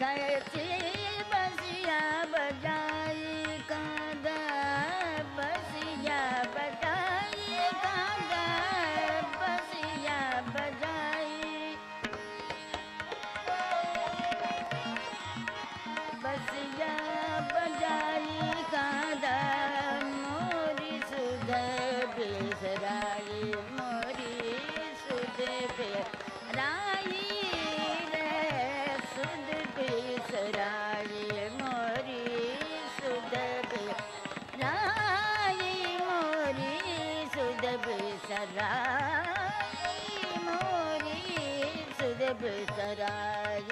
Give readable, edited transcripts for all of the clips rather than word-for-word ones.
कैसी बसिया बजाई कागा बसिया बजाई कागा बसिया बजाई बसिया बजाई कागा मोरी सुध बेसराई मोरी सुध बेसराई सराय मोरी सुध राई मोरी सुध सराय मोरी सुध सराय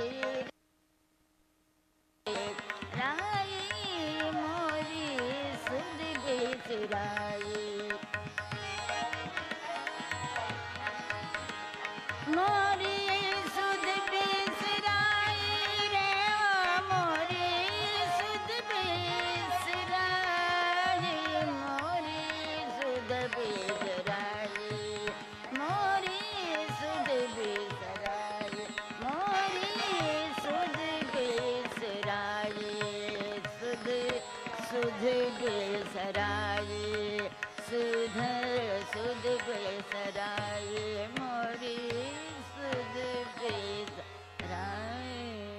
राई मोरी सुध सराय मोरी सुध बेसराई रे मोरी सुध बेसराई मोरी सुध बेसराई मोरी सुध बेसराई मोरी सुध बेसराई सुध सुध बेसराई सुध सुध बेसराई मोरी सुध बेसराई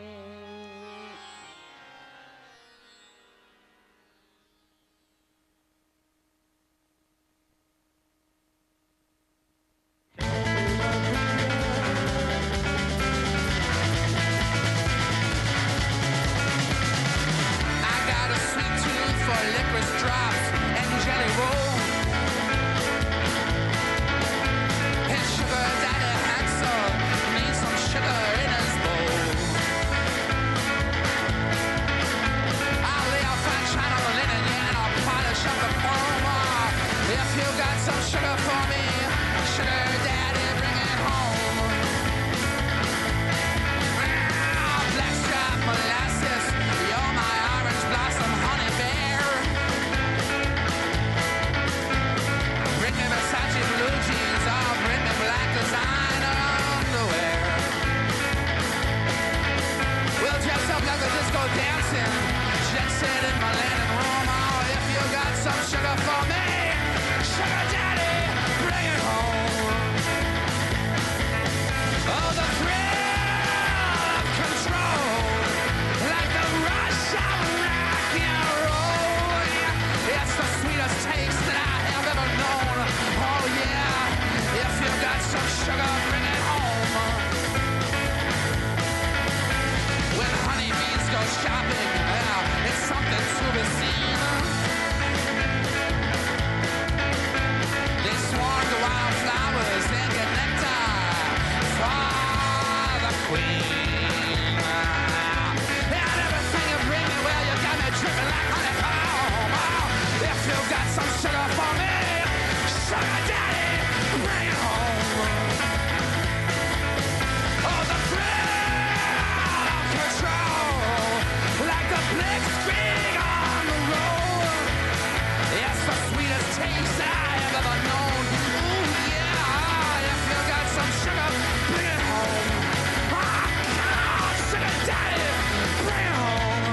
I got a sweet tooth for licorice drops and jelly roll. His sugar daddy handsome needs some sugar in his bowl. I'll lay a fine shine on the linen, yeah, and I'll polish up the chrome. If you got some sugar for me, sugar daddy, bring it home. Blackstrap molasses, you're my orange blossom honey bear. Bring me Versace blue jeans, oh, bring me black designer underwear. We'll dress up like a disco dancing, jet set in my linen room. Oh, if you got some sugar for me, sugar daddy, bring it home. Oh, the thrill of control, like the rush of rock and roll. It's the sweetest taste that I have ever known. Oh yeah, if you got some sugar, bring it home. When honeybees go shopping, well, it's something to be seen. They swarm the wildflowers and get nectar for the queen. And everything you bring me, well, you got me dripping like honeycomb. Oh, if you got some sugar for me, sugar daddy, bring it home. Oh, the thrill of control, like the blitzkrieg on the road. It's the sweetest taste I have ever known. Ooh, yeah, if you got some sugar, bring it home. Ah, sugar daddy, bring it home.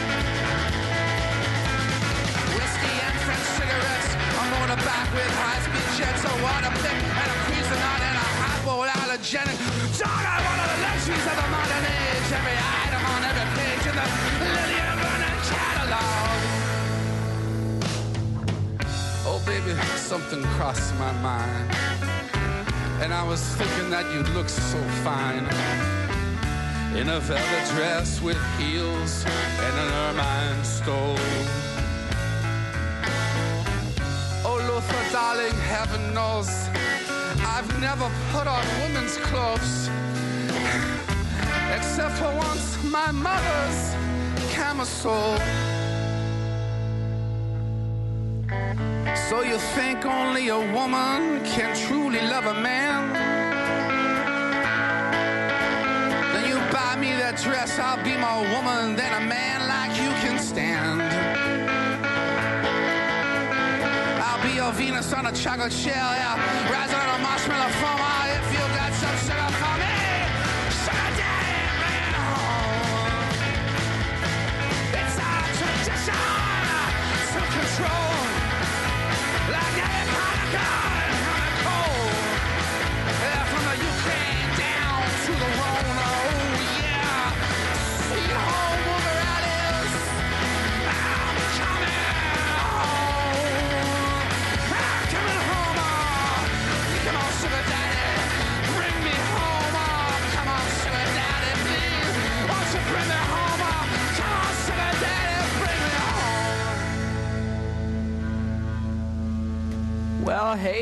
Whiskey and French cigarettes, I'm on the back with high-speed jets, a water pick and a Cuisinart and a highball allergenic. Dog, I want all the luxuries of the modern age, every item on every page in the Lillian Vernon catalog. Oh, baby, something crossed my mind, and I was thinking that you look so fine in a velvet dress with heels and an ermine stole. Oh, Luther, darling, heaven knows I've never put on women's clothes, except for once my mother's camisole. So you think only a woman can truly love a man? Then you buy me that dress, I'll be more woman than a man like you can stand. I'll be your Venus on a chocolate shell, yeah, rising on a marshmallow foam. Oh, if you got some sugar for me, sugar daddy, bring it home.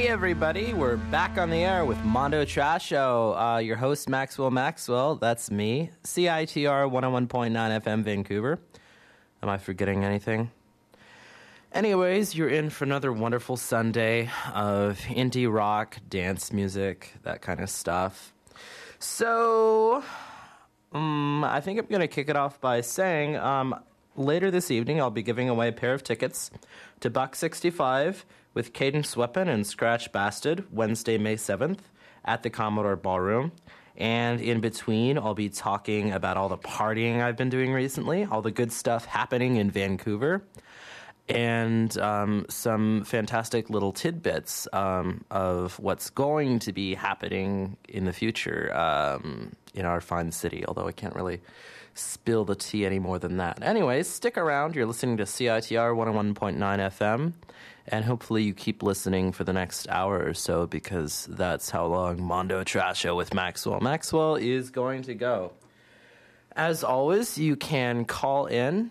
Hey everybody, we're back on the air with Mondo Trash Show. Your host Maxwell, that's me. CITR 101.9 FM Vancouver. Am I forgetting anything? Anyways, you're in for another wonderful Sunday of indie rock, dance music, that kind of stuff. So, I think I'm going to kick it off by saying later this evening I'll be giving away a pair of tickets to Buck 65 with Cadence Weapon and Scratch Bastard, Wednesday, May 7th, at the Commodore Ballroom. And in between, I'll be talking about all the partying I've been doing recently, all the good stuff happening in Vancouver, and some fantastic little tidbits of what's going to be happening in the future in our fine city, although I can't really spill the tea any more than that. Anyways, stick around. You're listening to CITR 101.9 FM. And hopefully you keep listening for the next hour or so, because that's how long Mondo Trash Show with Maxwell is going to go. As always, you can call in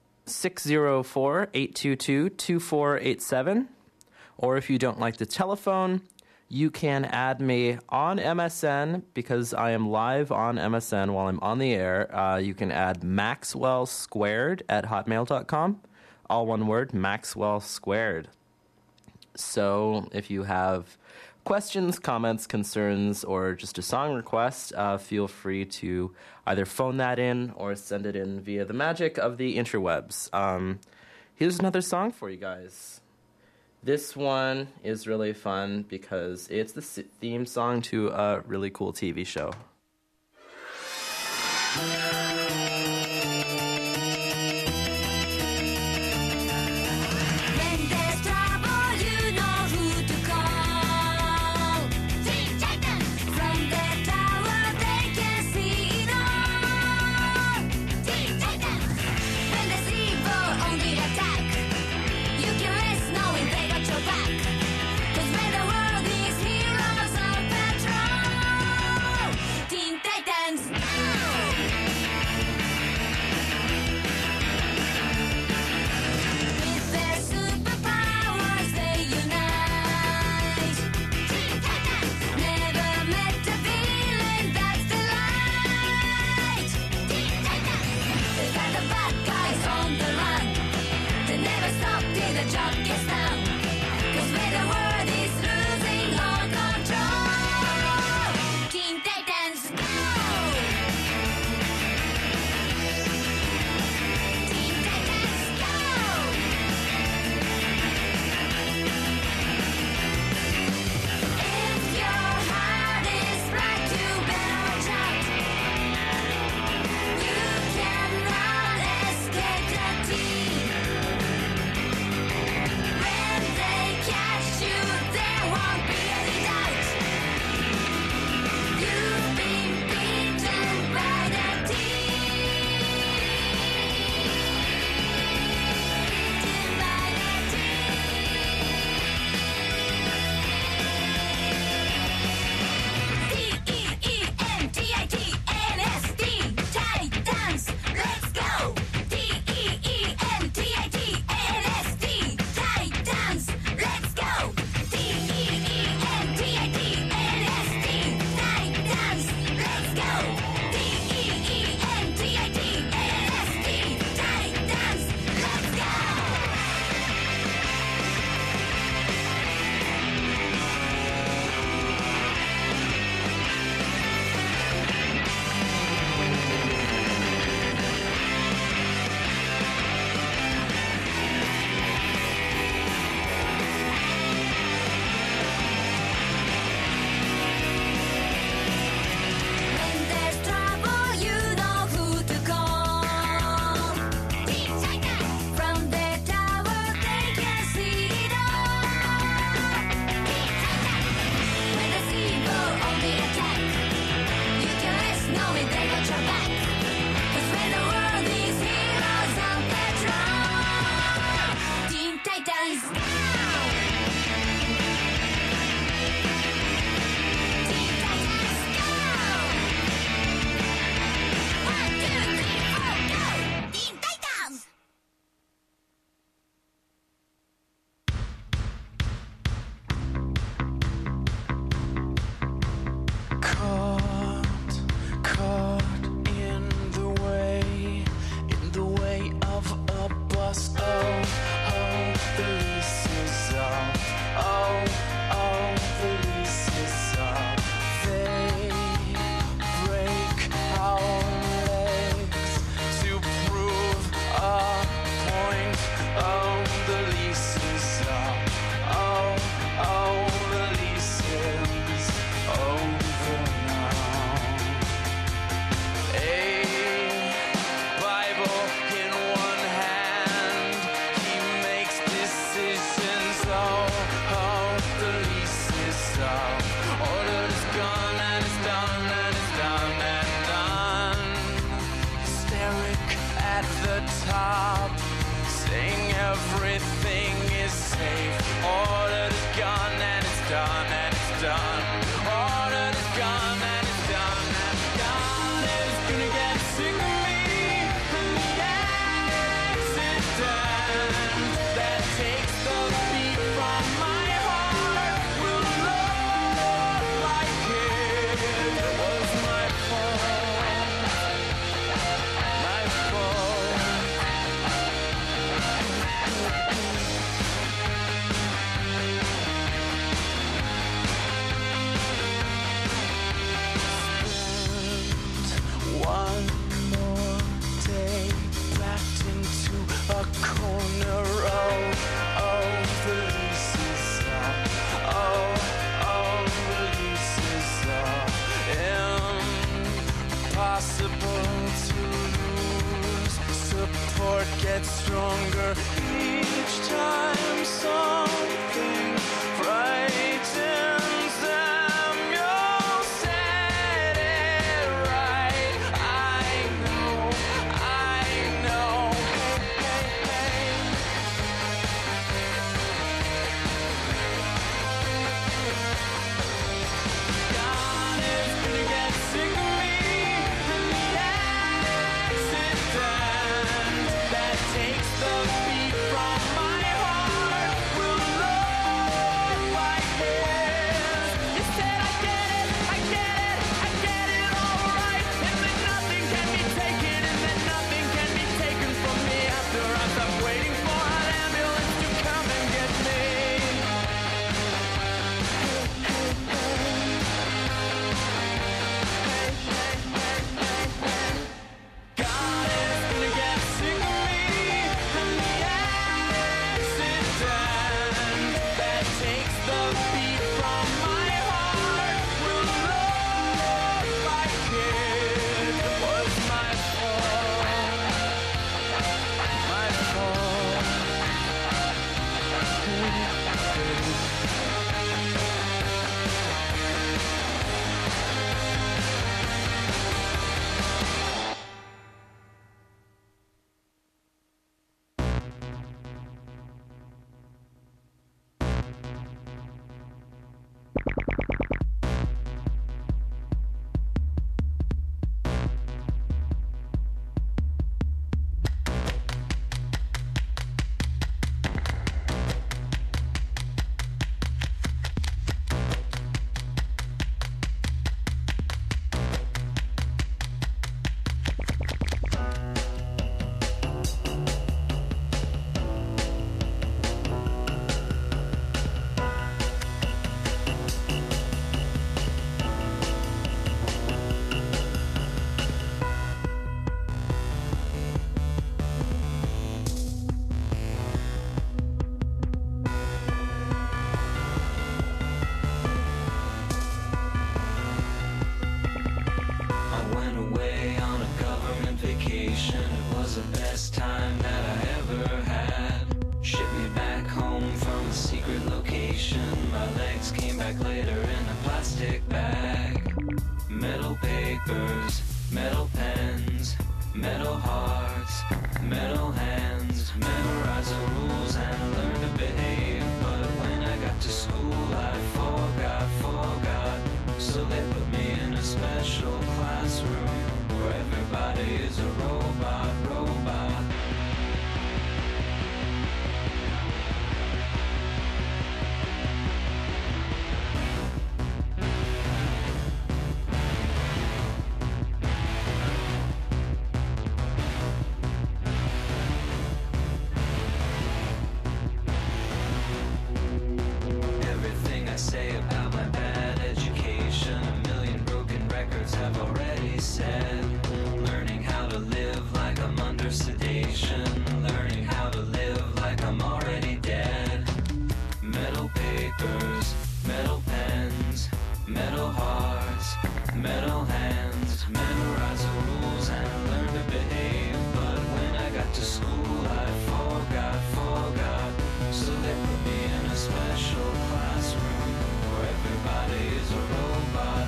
604-822-2487. Or if you don't like the telephone, you can add me on MSN, because I am live on MSN while I'm on the air. You can add Maxwell Squared at hotmail.com. All one word, Maxwell Squared. So if you have questions, comments, concerns, or just a song request, feel free to either phone that in or send it in via the magic of the interwebs. Here's another song for you guys. This one is really fun because it's the theme song to a really cool TV show. Teen Titans! gets stronger each time something frightens them. You'll set it right. I know. God is gonna get sick of me and the accident that takes the beat from my heart will look like this. You said I get it all right, and that nothing can be taken, and that nothing can be taken from me after I stop waiting for an ambulance to come and get me. God is gonna get sick of me and the accident that takes the beat from my heart will look like it was my fault. My fault. I went away on a government vacation. It was the best time that I ever had. Shipped me back home from a secret location. My legs came back later in a plastic bag. Metal papers, metal pens, metal hearts, metal hands. Memorize the rules and learn to behave. But when I got to school, I forgot. So they put me in a special classroom where everybody is a robot. Everything I say about my bad education, a million broken records have already said. Learning how to live like I'm under sedation. Learning how to live like I'm already dead. Metal papers, metal pens, metal hearts, metal hands. Memorize the rules and learn to behave. But when I got to school, I forgot. So they put me in a special classroom where everybody is a robot.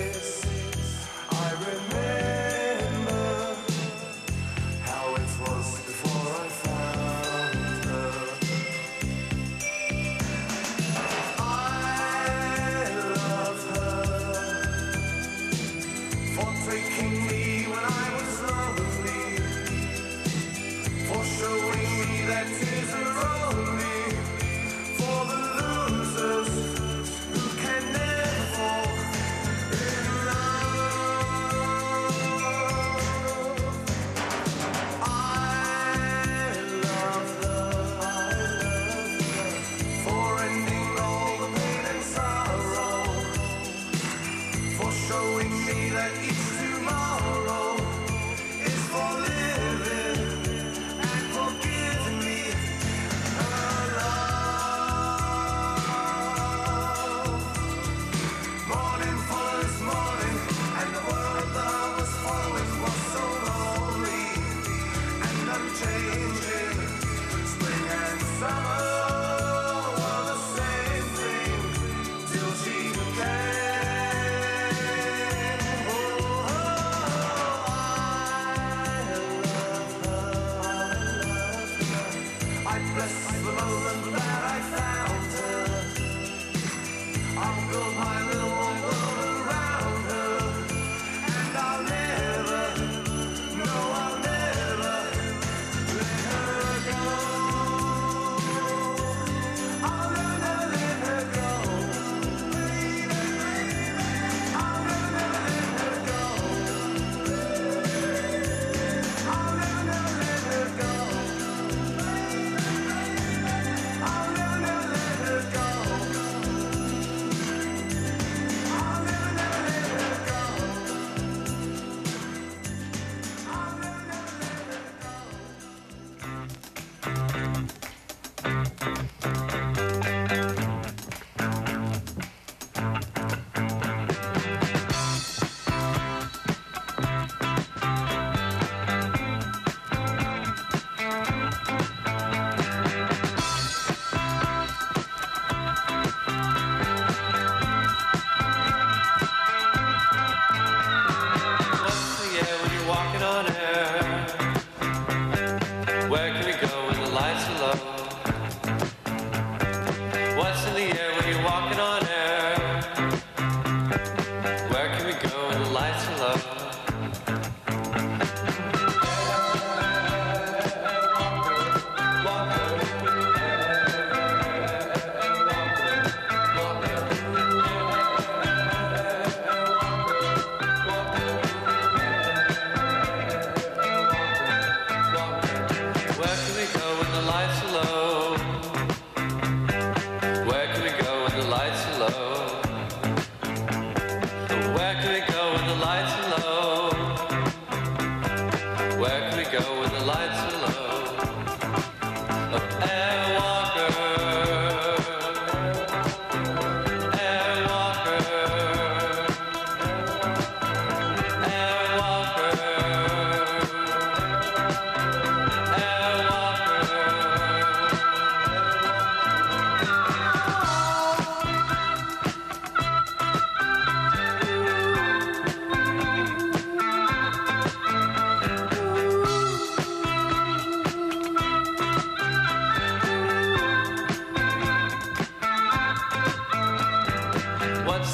was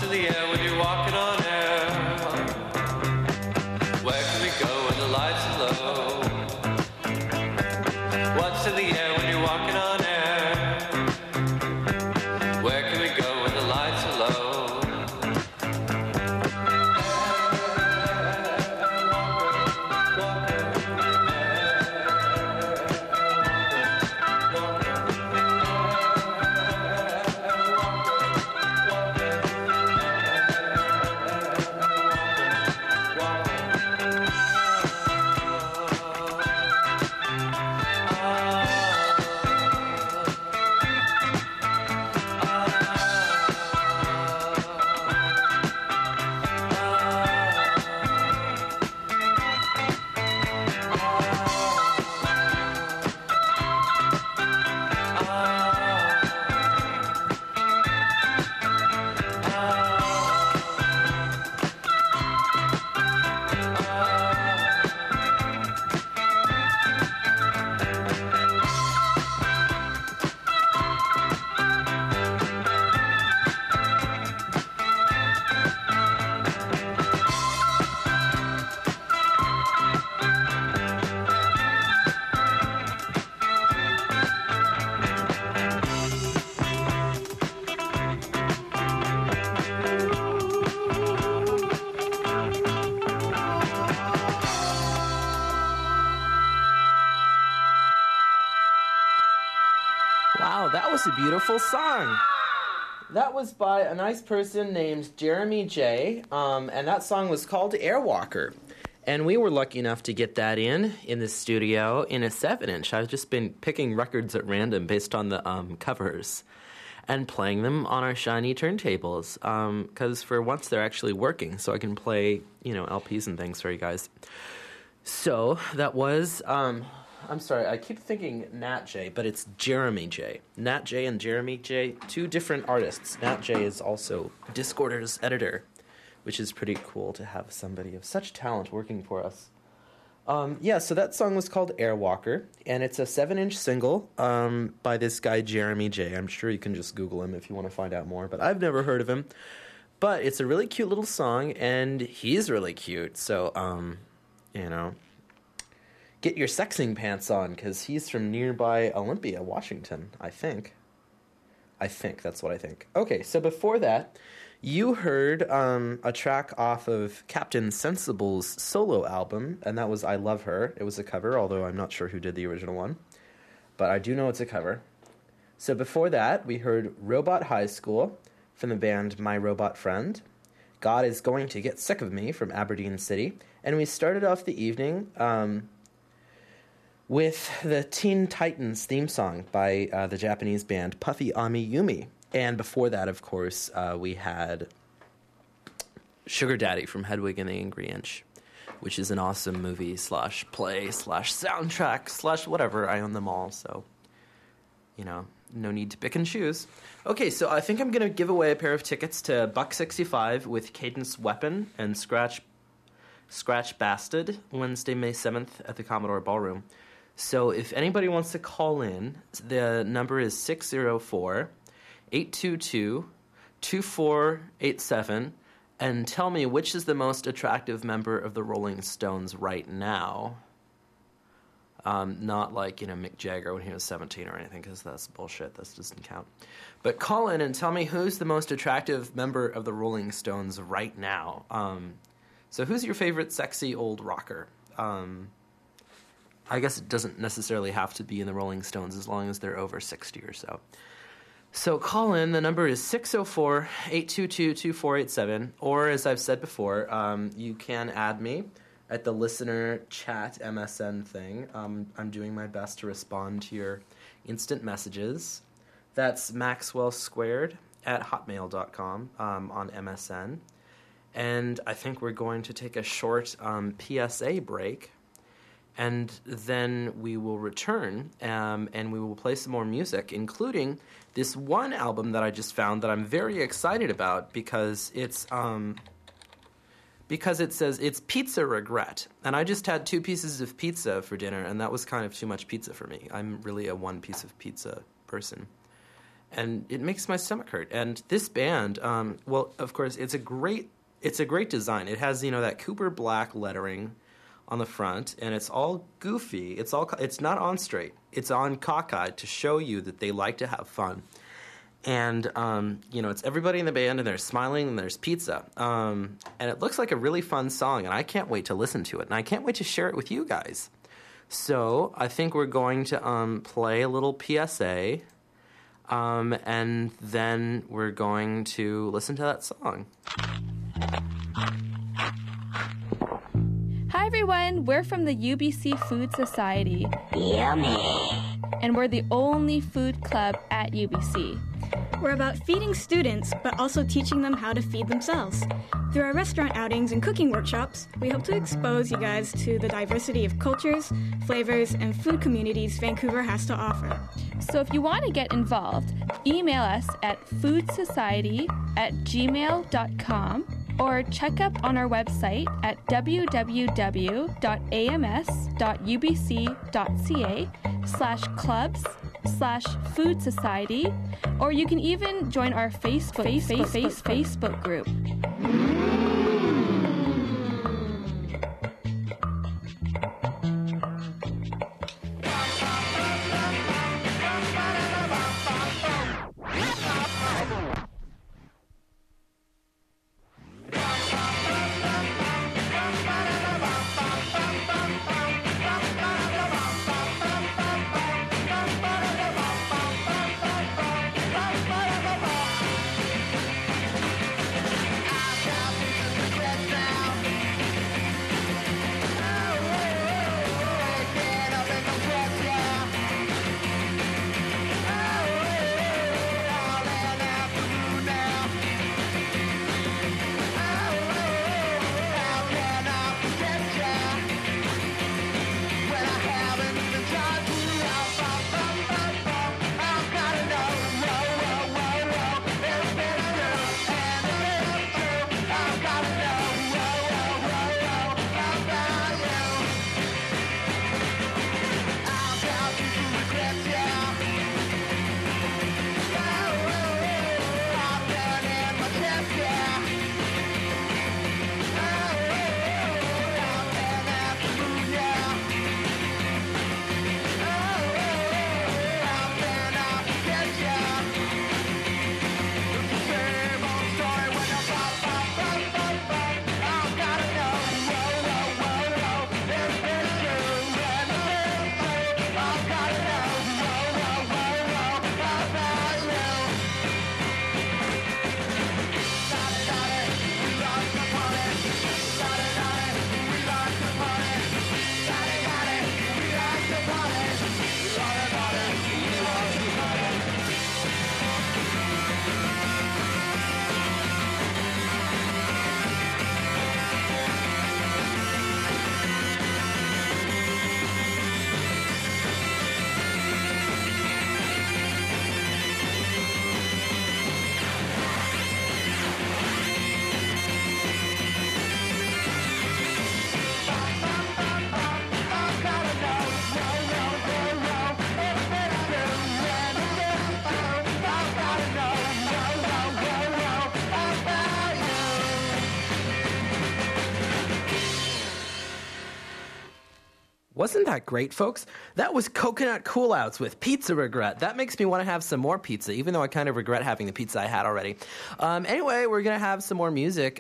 What's in the air when you're walking on air? Where can we go when the lights are low? What's in the air when you're walking on air? Where can we go when the lights are low? Wow, that was a beautiful song. That was by a nice person named Jeremy J. And that song was called Airwalker. And we were lucky enough to get that in the studio in a 7-inch. I've just been picking records at random based on the covers and playing them on our shiny turntables. Because for once they're actually working, so I can play, LPs and things for you guys. So that was... I'm sorry, I keep thinking Nat J, but it's Jeremy J. Nat J and Jeremy J, two different artists. Nat J is also Discorder's editor, which is pretty cool to have somebody of such talent working for us. So that song was called Airwalker, and it's a 7-inch single by this guy Jeremy J. I'm sure you can just Google him if you want to find out more, but I've never heard of him. But it's a really cute little song, and he's really cute, so, get your sexing pants on, because he's from nearby Olympia, Washington, I think. That's what I think. Okay, so before that, you heard a track off of Captain Sensible's solo album, and that was I Love Her. It was a cover, although I'm not sure who did the original one. But I do know it's a cover. So before that, we heard Robot High School from the band My Robot Friend. God Is Going to Get Sick of Me from Aberdeen City. And we started off the evening... with the Teen Titans theme song by the Japanese band Puffy Ami Yumi. And before that, of course, we had Sugar Daddy from Hedwig and the Angry Inch, which is an awesome movie / play / soundtrack / whatever. I own them all, so, no need to pick and choose. Okay, so I think I'm going to give away a pair of tickets to $1.65 with Cadence Weapon and Scratch Bastard, Wednesday, May 7th at the Commodore Ballroom. So if anybody wants to call in, the number is 604-822-2487, and tell me which is the most attractive member of the Rolling Stones right now. Not like, Mick Jagger when he was 17 or anything, because that's bullshit. That doesn't count. But call in and tell me who's the most attractive member of the Rolling Stones right now. So who's your favorite sexy old rocker? I guess it doesn't necessarily have to be in the Rolling Stones as long as they're over 60 or so. So call in. The number is 604-822-2487. Or, as I've said before, you can add me at the listener chat MSN thing. I'm doing my best to respond to your instant messages. That's maxwellsquared@hotmail.com on MSN. And I think we're going to take a short PSA break. And then we will return, and we will play some more music, including this one album that I just found that I'm very excited about because it says it's Pizza Regret. And I just had 2 pieces of pizza for dinner, and that was kind of too much pizza for me. I'm really a one piece of pizza person. and it makes my stomach hurt. And this band, well, of course, it's a great design. It has, that Cooper Black lettering on the front, and it's all goofy. It's not on straight. It's on cockeyed to show you that they like to have fun. And, it's everybody in the band, and they're smiling, and there's pizza. And it looks like a really fun song, and I can't wait to listen to it. And I can't wait to share it with you guys. So I think we're going to play a little PSA, and then we're going to listen to that song. Hi everyone, we're from the UBC Food Society. Yummy. And we're the only food club at UBC. We're about feeding students, but also teaching them how to feed themselves. Through our restaurant outings and cooking workshops, we hope to expose you guys to the diversity of cultures, flavors, and food communities Vancouver has to offer. So if you want to get involved, email us at foodsociety@gmail.com or check up on our website at www.ams.ubc.ca/clubs/food society, or you can even join our Facebook group. Wasn't that great, folks? That was Coconut Cool Outs with Pizza Regret. That makes me want to have some more pizza, even though I kind of regret having the pizza I had already. Anyway, we're going to have some more music.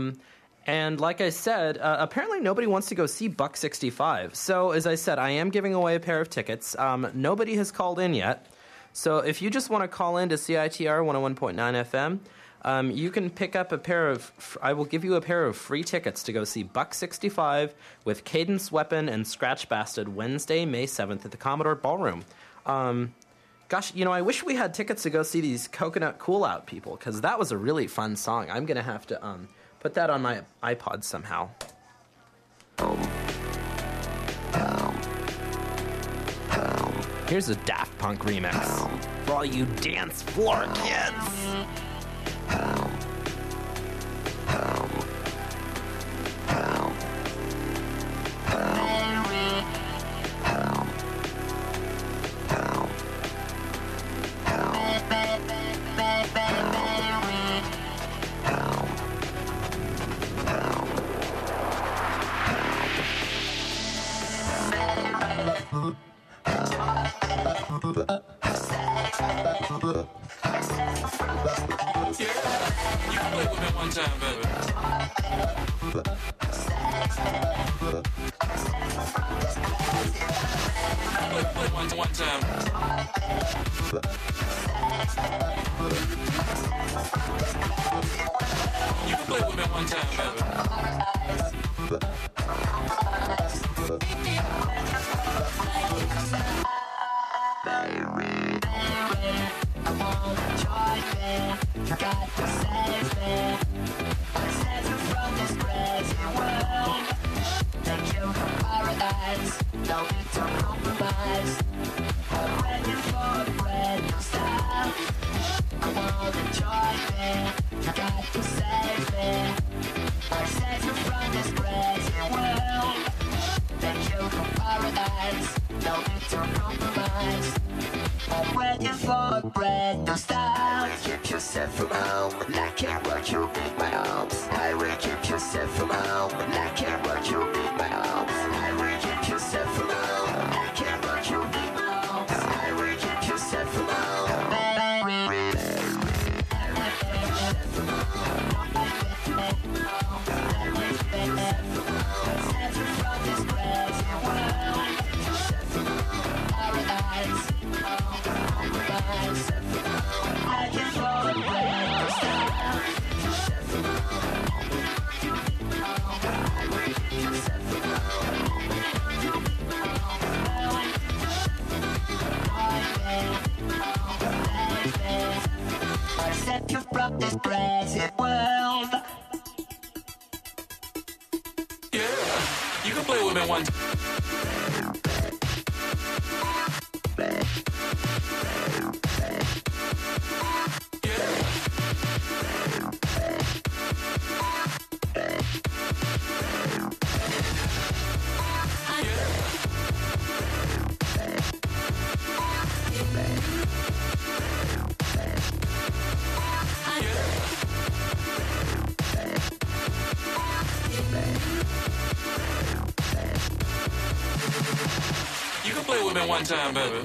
And like I said, apparently nobody wants to go see Buck 65. So, as I said, I am giving away a pair of tickets. Nobody has called in yet. So if you just want to call in to CITR 101.9 FM, you can pick up a pair of... I will give you a pair of free tickets to go see Buck 65 with Cadence Weapon and Scratch Bastard Wednesday, May 7th at the Commodore Ballroom. Gosh, I wish we had tickets to go see these Coconut Cool Out people, because that was a really fun song. I'm going to have to put that on my iPod somehow. Here's a Daft Punk remix for all you dance floor kids. One time. You can play with me one time, baby. Keep yourself from home, I can't watch you beat my arms. I will keep yourself from home, I can't watch you beat my arms. I will keep yourself from home, I can't watch you beat my arms. I will keep yourself from home. From this present world. Yeah, you can play with me one time. You can play with me one time, baby.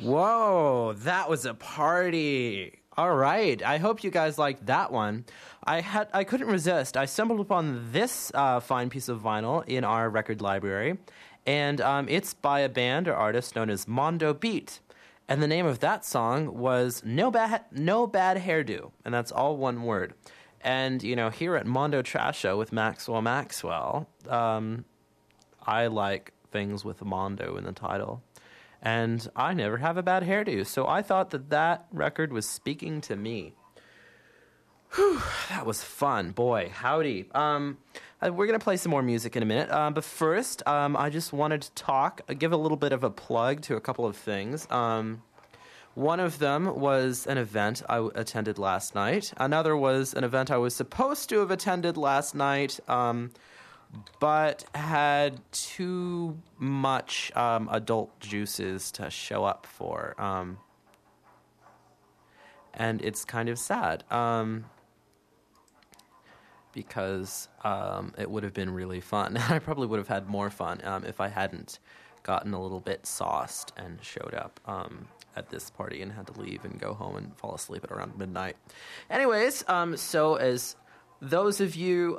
Whoa, that was a party. All right. I hope you guys liked that one. I couldn't resist. I stumbled upon this fine piece of vinyl in our record library, and it's by a band or artist known as Mondo Beat. And the name of that song was No Bad Hairdo, and that's all one word. And, you know, here at Mondo Trash Show with Maxwell, I like things with Mondo in the title. And I never have a bad hairdo, so I thought that record was speaking to me. Whew, that was fun. Boy, howdy. We're going to play some more music in a minute. But first, I just wanted to give a little bit of a plug to a couple of things. One of them was an event I attended last night. Another was an event I was supposed to have attended last night, but had too much adult juices to show up for. And it's kind of sad. Because it would have been really fun. I probably would have had more fun if I hadn't gotten a little bit sauced and showed up at this party and had to leave and go home and fall asleep at around midnight. Anyways, so as those of you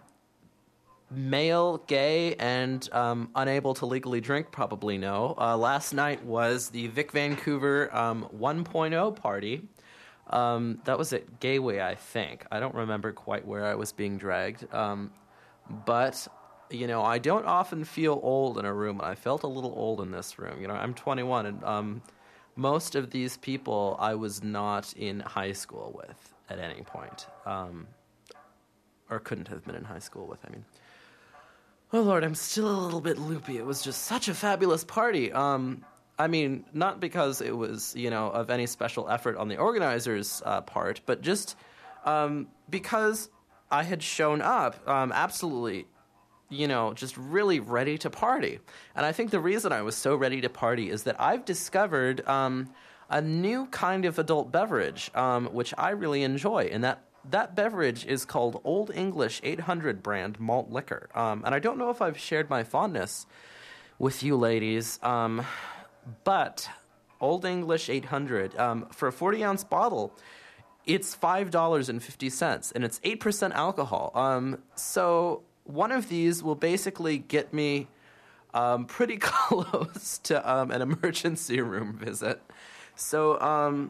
male, gay, and unable to legally drink probably know, last night was the Vic Vancouver 1.0 party. That was at Gateway, I think. I don't remember quite where I was being dragged. But, you know, I don't often feel old in a room. I felt a little old in this room. You know, I'm 21, and most of these people I was not in high school with at any point. Or couldn't have been in high school with, I mean. Oh, Lord, I'm still a little bit loopy. It was just such a fabulous party. I mean, not because it was, you know, of any special effort on the organizers' part, but just because I had shown up absolutely, you know, just really ready to party. And I think the reason I was so ready to party is that I've discovered a new kind of adult beverage, which I really enjoy, and that beverage is called Old English 800 brand malt liquor. And I don't know if I've shared my fondness with you ladies, but Old English 800, for a 40-ounce bottle, it's $5.50, and it's 8% alcohol. So one of these will basically get me pretty close to an emergency room visit. So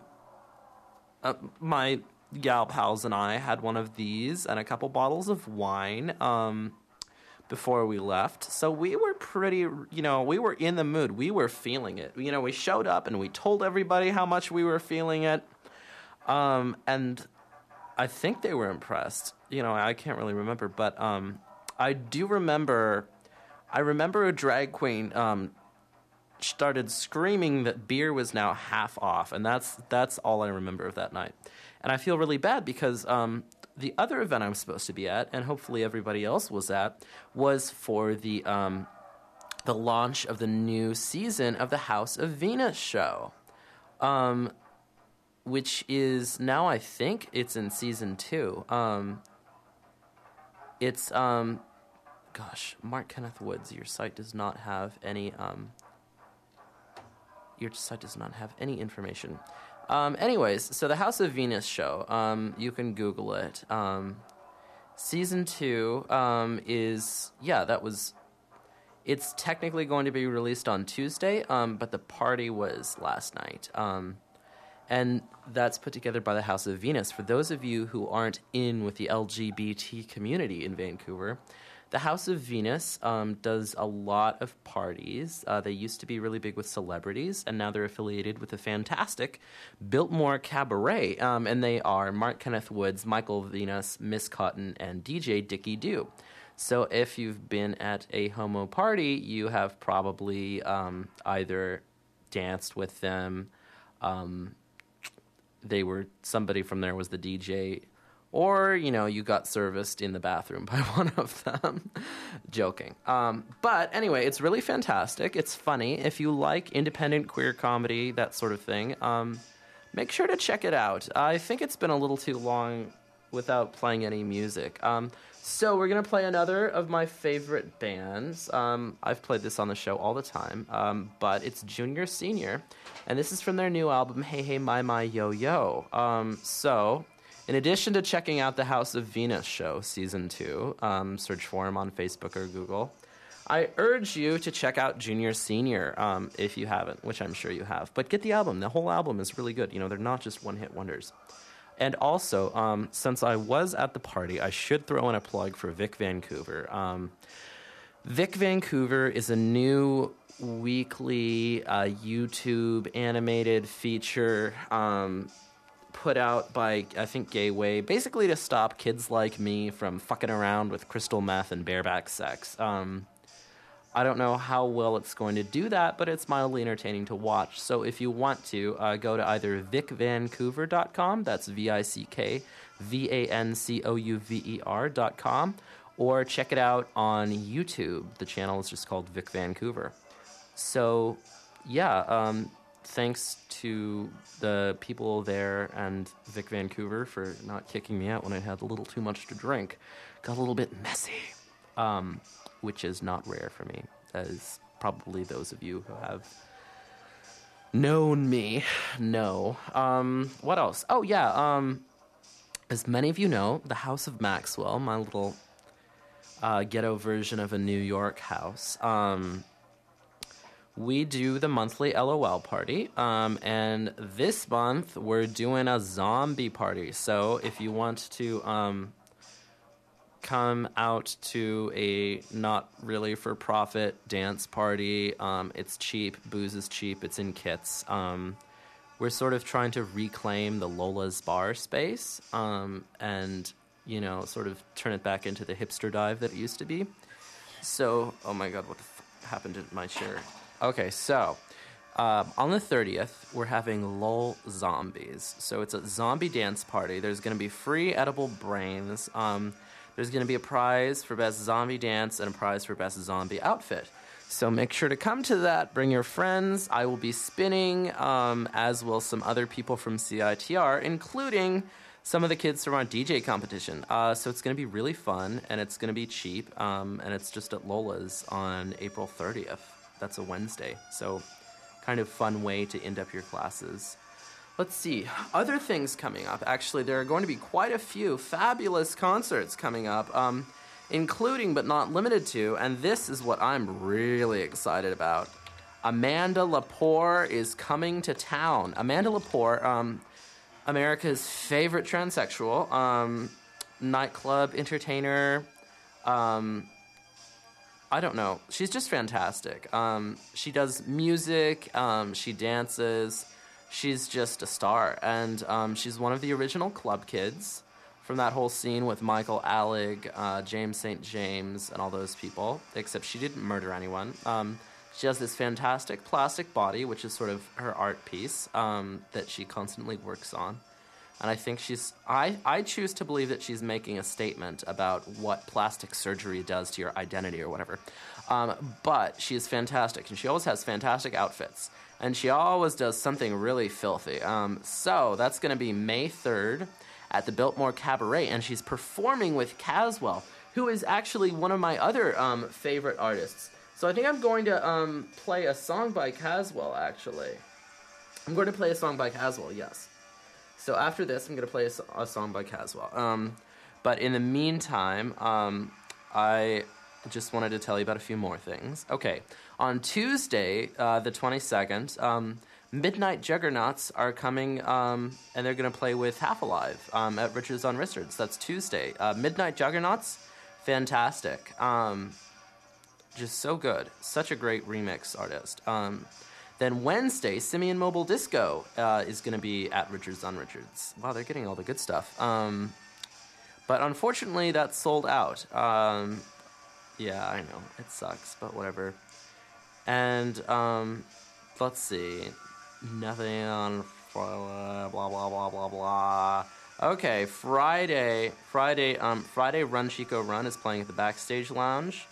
my gal pals and I had one of these and a couple bottles of wine before we left. So we were pretty, you know, we were in the mood. We were feeling it. You know, we showed up and we told everybody how much we were feeling it. And I think they were impressed. You know, I can't really remember, but I remember a drag queen started screaming that beer was now half off, and that's all I remember of that night. And I feel really bad because the other event I'm supposed to be at, and hopefully everybody else was at, was for the launch of the new season of the House of Venus show, which is now, I think it's in season 2. It's gosh, Mark Kenneth Woods, your site does not have any information. Anyways, so the House of Venus show, you can Google it. Season 2 it's technically going to be released on Tuesday, but the party was last night. And that's put together by the House of Venus. For those of you who aren't in with the LGBT community in Vancouver, the House of Venus does a lot of parties. They used to be really big with celebrities, and now they're affiliated with the fantastic Biltmore Cabaret. And they are Mark Kenneth Woods, Michael Venus, Miss Cotton, and DJ Dickie Doo. So if you've been at a homo party, you have probably either danced with them, somebody from there was the DJ, or, you know, you got serviced in the bathroom by one of them. Joking. But anyway, it's really fantastic. It's funny. If you like independent queer comedy, that sort of thing, make sure to check it out. I think it's been a little too long without playing any music. So we're going to play another of my favorite bands. I've played this on the show all the time, but it's Junior Senior, and this is from their new album, Hey Hey My My Yo Yo. So in addition to checking out the House of Venus show, Season 2, search for them on Facebook or Google, I urge you to check out Junior Senior if you haven't, which I'm sure you have. But get the album. The whole album is really good. You know, they're not just one-hit wonders. And also, since I was at the party, I should throw in a plug for Vic Vancouver. Vic Vancouver is a new weekly YouTube animated feature put out by, I think, Gayway, basically to stop kids like me from fucking around with crystal meth and bareback sex. I don't know how well it's going to do that, but it's mildly entertaining to watch. So if you want to, go to either vicvancouver.com, that's VICKVANCOUVER.com, or check it out on YouTube. The channel is just called Vic Vancouver. So, yeah, thanks to the people there and Vic Vancouver for not kicking me out when I had a little too much to drink. Got a little bit messy. Which is not rare for me, as probably those of you who have known me know. What else? Oh, yeah, as many of you know, the House of Maxwell, my little ghetto version of a New York house, we do the monthly LOL party, and this month we're doing a zombie party. So if you want to come out to a not really for-profit dance party. It's cheap. Booze is cheap. It's in kits. We're sort of trying to reclaim the Lola's bar space and, you know, sort of turn it back into the hipster dive that it used to be. So, oh my God, what the happened to my chair? Okay, so on the 30th, we're having LOL Zombies. So it's a zombie dance party. There's going to be free edible brains. There's going to be a prize for best zombie dance and a prize for best zombie outfit. So make sure to come to that. Bring your friends. I will be spinning, as will some other people from CITR, including some of the kids from our DJ competition. So it's going to be really fun, and it's going to be cheap, and it's just at Lola's on April 30th. That's a Wednesday. So kind of fun way to end up your classes. Let's see. Other things coming up. Actually, there are going to be quite a few fabulous concerts coming up, including but not limited to, and this is what I'm really excited about. Amanda Lepore is coming to town. Amanda Lepore, America's favorite transsexual, nightclub entertainer. I don't know. She's just fantastic. She does music. She dances. She's just a star, and she's one of the original club kids from that whole scene with Michael Alec, James St. James, and all those people, except she didn't murder anyone. She has this fantastic plastic body, which is sort of her art piece that she constantly works on. And I think I choose to believe that she's making a statement about what plastic surgery does to your identity or whatever. But she is fantastic, and she always has fantastic outfits. And she always does something really filthy. So that's going to be May 3rd at the Biltmore Cabaret, and she's performing with Caswell, who is actually one of my other favorite artists. So I think I'm going to play a song by Caswell, actually. I'm going to play a song by Caswell, yes. So after this, I'm going to play a song by Caswell. But in the meantime, I just wanted to tell you about a few more things. Okay, on Tuesday, the 22nd, Midnight Juggernauts are coming, and they're going to play with Half Alive at Richards on Richards. That's Tuesday. Midnight Juggernauts, fantastic. Just so good. Such a great remix artist. Then Wednesday, Simeon Mobile Disco is going to be at Richards on Richards. Wow, they're getting all the good stuff. But unfortunately, that's sold out. Yeah, I know. It sucks, but whatever. And let's see. Nothing on blah, blah, blah, blah, blah. Okay, Friday, Run Chico Run is playing at the Backstage Lounge.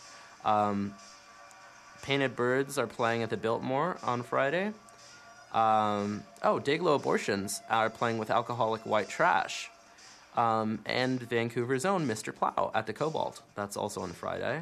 Painted Birds are playing at the Biltmore on Friday. Dayglow Abortions are playing with Alcoholic White Trash. and Vancouver's own Mr. Plow at the Cobalt. That's also on Friday.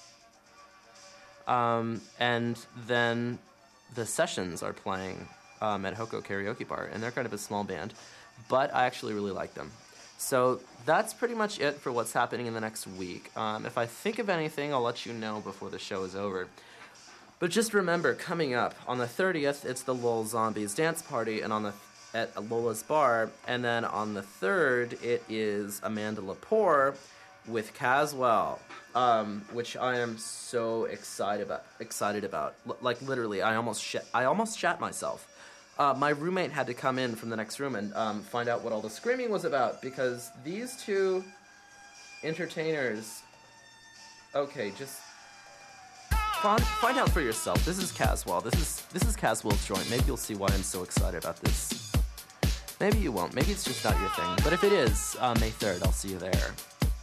And then the Sessions are playing at Hoko Karaoke Bar, and they're kind of a small band, but I actually really like them. So that's pretty much it for what's happening in the next week. If I think of anything, I'll let you know before the show is over. But just remember, coming up on the 30th, it's the Lol Zombies dance party, and at Lola's Bar, and then on the 3rd, it is Amanda Lepore with Caswell, which I am so excited about. Like literally, I almost shat myself. My roommate had to come in from the next room and find out what all the screaming was about, because these two entertainers. Okay, just find out for yourself. This is Caswell. This is Caswell's joint. Maybe you'll see why I'm so excited about this. Maybe you won't. Maybe it's just not your thing. But if it is, May 3rd, I'll see you there.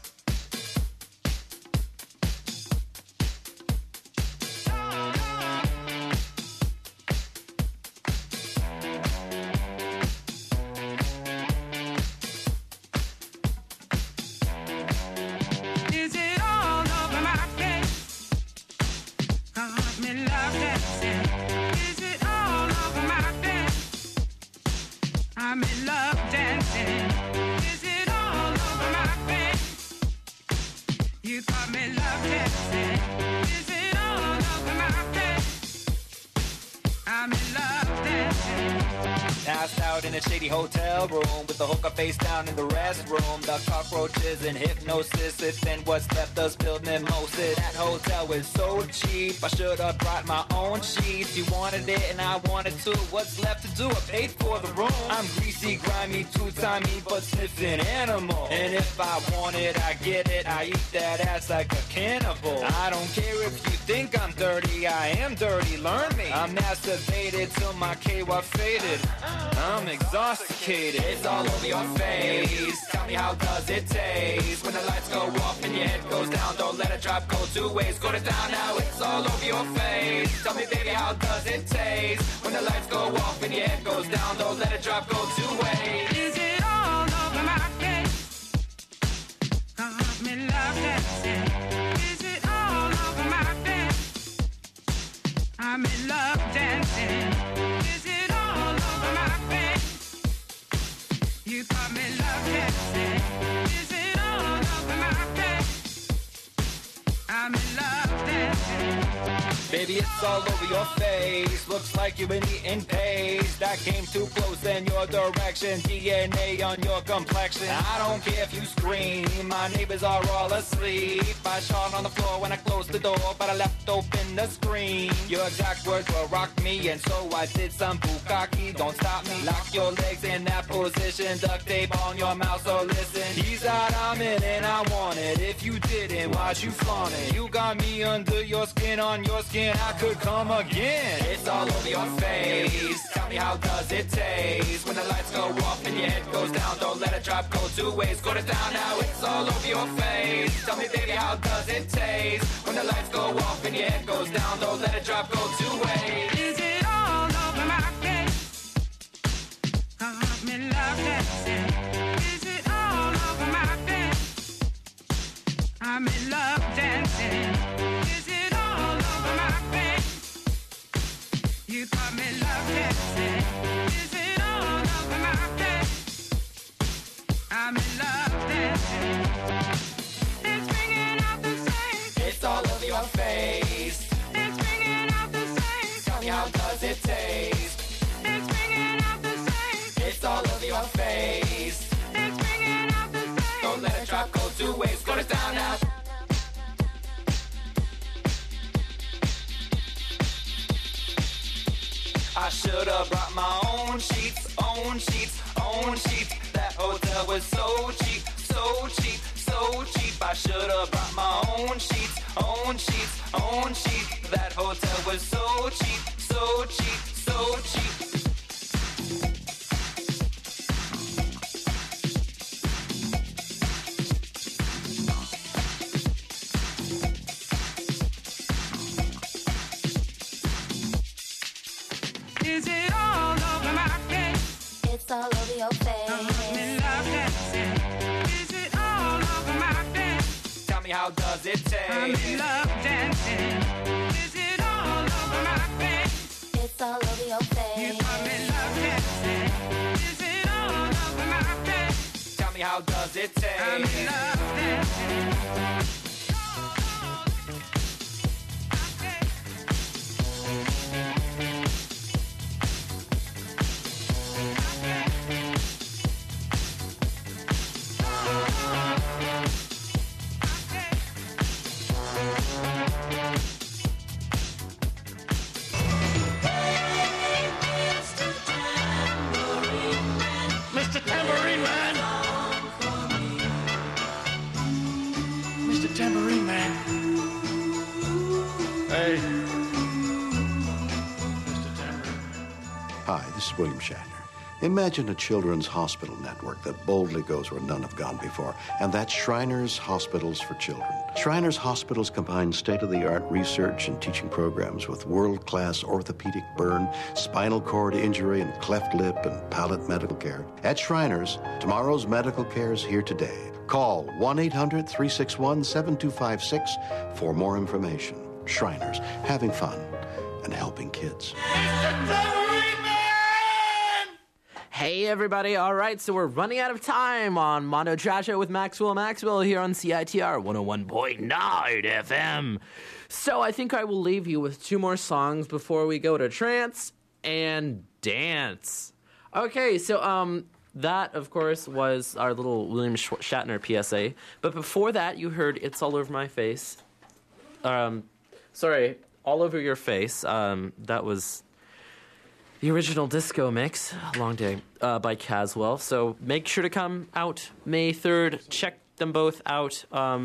Hotel room with the hooker face down in the restroom. The cockroaches and hypnosis. It's then what's left us building mimosas. That hotel was so cheap. I should have brought my own sheets. You wanted it and I wanted to. What's left to do? I paid for the room. I'm greasy, grimy, two-timey, but sniffing animal. And if I want it, I get it. I eat that ass like a cannibal. I don't care if you think I'm dirty. I am dirty. Learn me. I'm masturbated till my KY faded. I'm exhausted. It's all over your face. Tell me, how does it taste? When the lights go off and your head goes down, don't let it drop, go two ways. Go to town now, it's all over your face. Tell me, baby, how does it taste? When the lights go off and your head goes down, don't let it drop, go two ways. Is it all over my face? Got me love dancing. Is it all over my face? I'm in love dancing. Is it all over my face? You got me love dancing. Is it all over my face? I'm in love dancing. Baby, it's all over your face. Looks like you've been eating paste. That came too close in your direction. DNA on your complexion. I don't care if you scream. My neighbors are all asleep. I shot on the floor when I closed the door, but I left open the screen. Your exact words were rock me, and so I did some bukkake. Don't stop me. Lock your legs in that position. Duct tape on your mouth, so listen. He's out, I'm in, and I want it. If you didn't, why'd you flaunt it? You got me under your skin, on your skin. I could come again. It's all over your face. Tell me, how does it taste? When the lights go off and your head goes down, don't let it drop, go two ways. Go to town now, it's all over your face. Tell me, baby, how does it taste? When the lights go off and your head goes down, don't let it drop, go two ways. Is it all over my face? Got me love dancing. Is it all over my face? I'm in love dancing. Is it all over my face? You got me love dancing. Is it all over my face? I'm in love dancing. It's bringing out the same. It's all over your face. It's bringing out the same. Tell me, how does it taste? It's bringing out the same. It's all over your face. It's bringing out the same. Don't let it drop, go two ways. Go to town now. I should've brought my own sheets, own sheets, own sheets. That hotel was so cheap, so cheap, so cheap. I should've brought my own sheets, own sheets, own sheets. That hotel was so cheap, so cheap, so cheap. Is it all over my face? It's all over your face. I'm in love dancing. over my face. Tell me how does it taste? I'm in love dancing. Is it all over my face? It's all over your You face. I'm in love dancing. Is it all over my face? Tell me how does it taste? I'm in love dancing. Mr. Tambourine Man! Mr. Tambourine Man! Hey. Mr. Tambourine Man. Hi, this is William Shatner. Imagine a children's hospital network that boldly goes where none have gone before, and that's Shriners Hospitals for Children. Shriners Hospitals combine state-of-the-art research and teaching programs with world-class orthopedic burn, spinal cord injury, and cleft lip and palate medical care. At Shriners, tomorrow's medical care is here today. Call 1-800-361-7256 for more information. Shriners, having fun and helping kids. Hey everybody, alright, so we're running out of time on Mondo Trash Show with Maxwell here on CITR 101.9 FM. So I think I will leave you with two more songs before we go to trance and dance. Okay, so that of course was our little William Shatner PSA, but before that you heard It's All Over My Face. Sorry, All Over Your Face. That was the original disco mix, Long Day, by Caswell. So make sure to come out May 3rd. Check them both out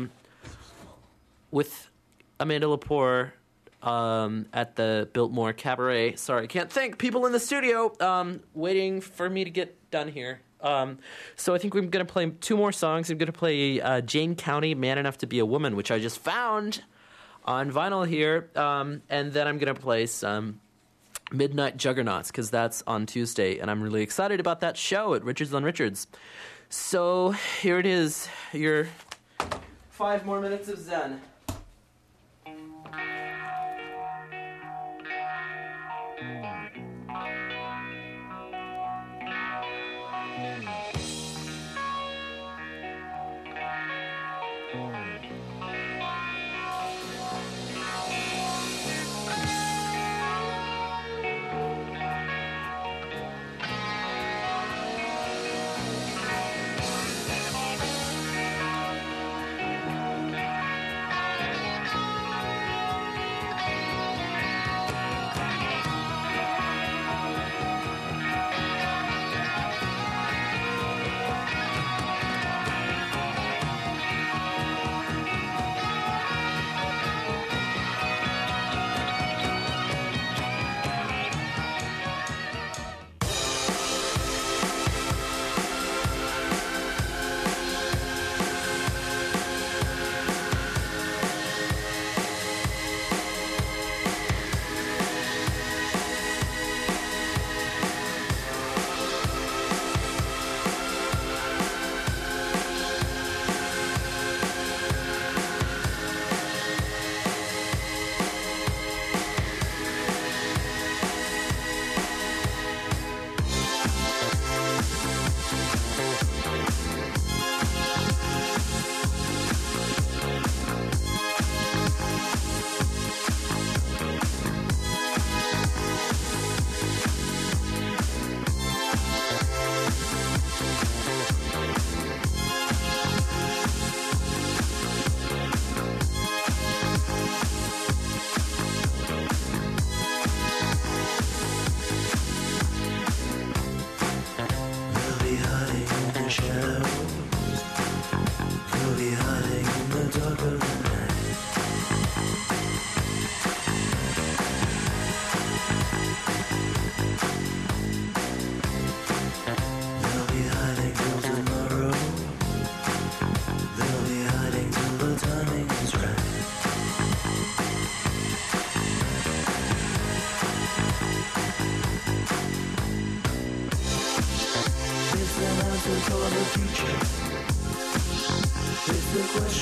with Amanda Lepore at the Biltmore Cabaret. Sorry, can't think. People in the studio waiting for me to get done here. So I think we're going to play two more songs. I'm going to play Jane County, Man Enough to Be a Woman, which I just found on vinyl here. And then I'm going to play some Midnight Juggernauts, because that's on Tuesday, and I'm really excited about that show at Richards on Richards. So here it is, your 5 more minutes of Zen.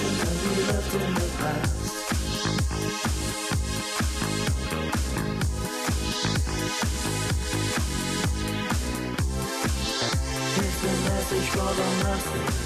emotions that we left in the past. Here's the message for the masses.